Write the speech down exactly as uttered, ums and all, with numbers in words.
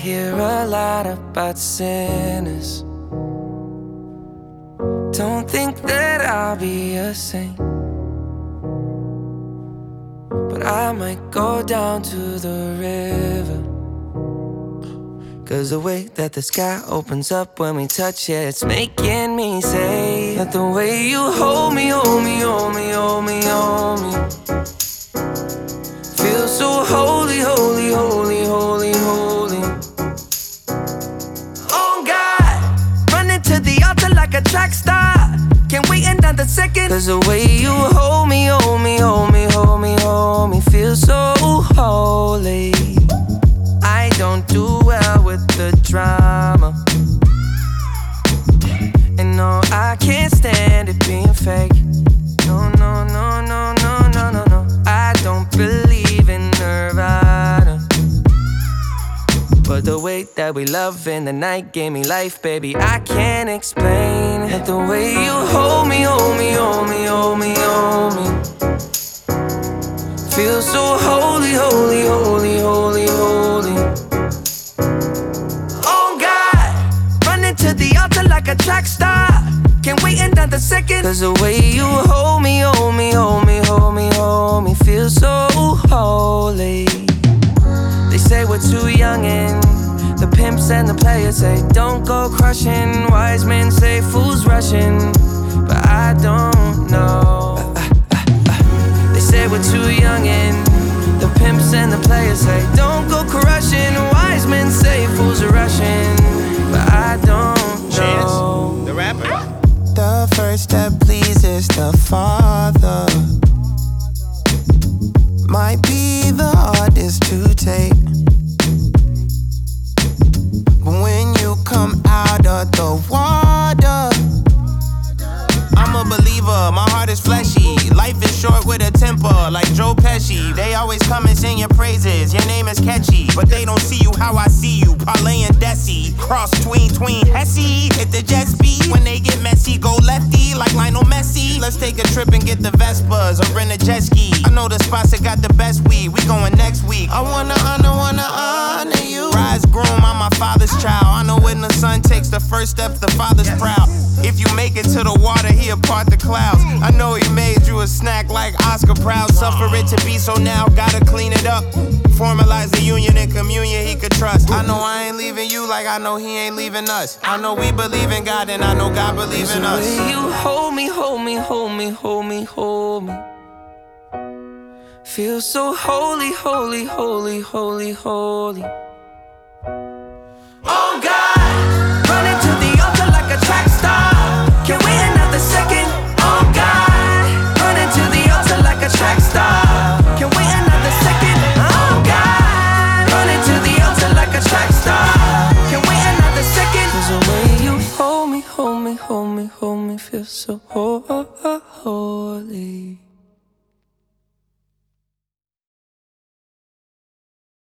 hear a lot about sinners. Don't think that I'll be a saint, but I might go down to the river. Cause the way that the sky opens up when we touch it, it's making me say that the way you hold me, hold me, hold me, hold me, hold me, feels so holy, holy, holy, holy, holy. Oh God, running to the altar like a track star. Can't wait another second. Cause the way you hold me, hold me, hold me, hold me, hold me, feels so holy. I don't do well with the drama, and no, I can't stand it being fake. No, no, no, no, no, no, no, no. I don't believe in Nirvana, but the way that we love in the night gave me life, baby. I can't explain that the way you hold me, hold me, hold me, hold me, hold me, feels so holy, holy, holy, holy, holy. Oh God, running to the altar like a track star. Can't wait another second. Cause the way you hold me, hold me, hold me, hold me, hold me, feels so holy. They say we're too young and the pimps and the players say don't go crushing. Wise men say fools rushing, but I don't know. They say we're too young and the pimps and the players say don't go crushing. Wise men say fools are rushing, but I don't know. Chance, the rapper. The first step pleases the Father, might be the hardest to take, but when you come out of the water, I'm a believer, my heart is fleshy. Life is short with a temper, like Joe Pesci. They always come and sing your praises, your name is catchy, but they don't see you how I see you. Parlay and Desi, cross tween, tween, Hesse. Hit the jet speed, when they get messy, go lefty, like Lionel Messi. Let's take a trip and get the Vespas, or rent a jet ski. I know the spots that got the best weed, we going next week. I wanna honor, wanna honor you. Rise groom, I'm my father's child. I know when the son takes the first step, the father's proud. If you make it to the water, he'll part the clouds. I know he made you a snack like Oscar Proud. Suffer it to be, so now gotta clean it up. Formalize the union and communion he could trust. I know I ain't leaving you like I know he ain't leaving us. I know we believe in God and I know God believes in us. The way you hold me, hold me, hold me, hold me, hold me, feels so holy, holy, holy, holy, holy. Oh God, running to the altar like a track star. Can't wait another second. Oh God, running to the altar like a track star. Can't wait another second. Oh God, running to the altar like a track star. Can't wait another second. Cause the way you hold me, hold me, hold me, hold me, feels so holy.